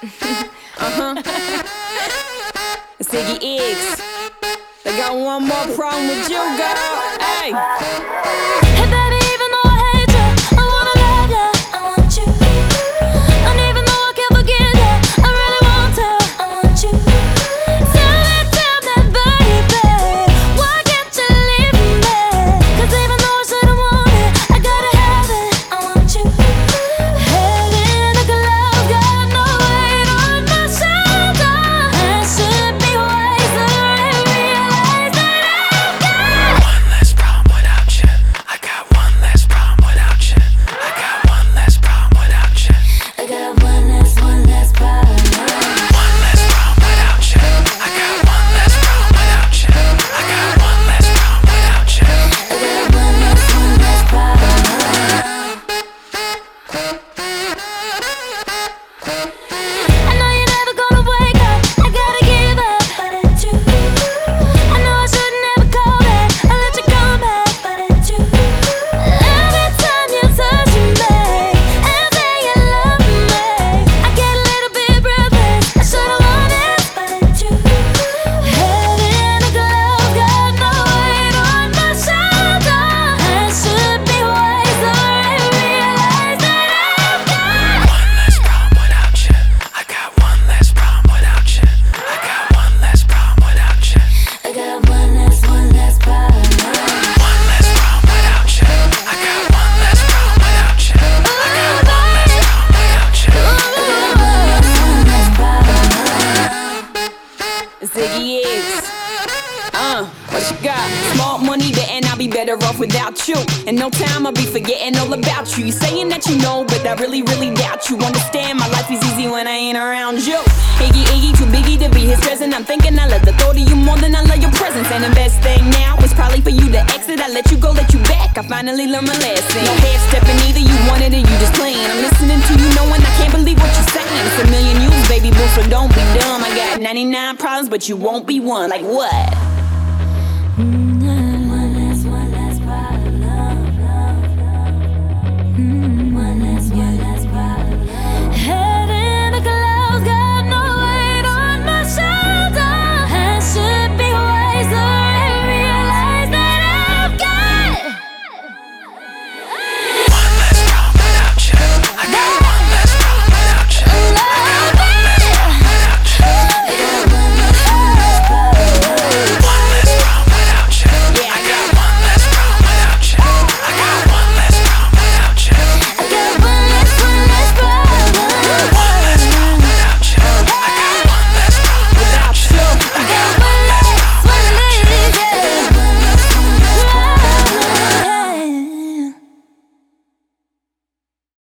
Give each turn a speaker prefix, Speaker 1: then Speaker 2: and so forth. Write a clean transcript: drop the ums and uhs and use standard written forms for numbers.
Speaker 1: It's Iggy Iggs. They got one more problem with you, girl. Hey.
Speaker 2: Hey baby, even though I hate you, I wanna love you, I want you. And even though I can't forget you, I really want to, I want you. Tell me, baby, why can't you leave me? 'Cause even though I shouldn't want it, I gotta have it, I want you. Head in a glove, got no weight on my shoulder. I should be wiser and realize that I've got
Speaker 3: one less problem without you. I got one less problem without you. I got one less problem without you.
Speaker 2: I got one less problem.
Speaker 3: One less problem without you. I got one less problem without you. I got one less problem without you.
Speaker 2: I got one less problem. I know you're never gonna wake up, I gotta give up, but it's you. I know I shouldn't ever call back, I let you come back, but it's you. Every time you touch me and say you love me, I get a little bit breathless, I should've won it, but it's you. Head in a glove, got no weight on my shoulder. I should be wiser and realize that I've got
Speaker 3: One less problem without you. I got one less problem without you. I got one less problem without you.
Speaker 2: I got one less problem.
Speaker 3: One less problem without you. I got one less problem without you. I got one less problem without you.
Speaker 1: It's Iggy Iggs. What you got? Small money, and I'll be better off without you. In no time, I'll be forgetting all about you. You saying that you know, but I really, really doubt you. Understand, my life is easy when I ain't around you. Iggy, Iggy, too biggie to be his present. I'm thinking I love the thought of you more than I love your presence. And the best thing now is probably for you to exit. I let you go, let you back. I finally learned my lesson. No half stepping either, you wanted it, you just playing. I'm listening to you, knowing I can't believe what you're saying. It's a million you, baby boo, so don't be dumb. I got 99 problems, but you won't be one. Like what?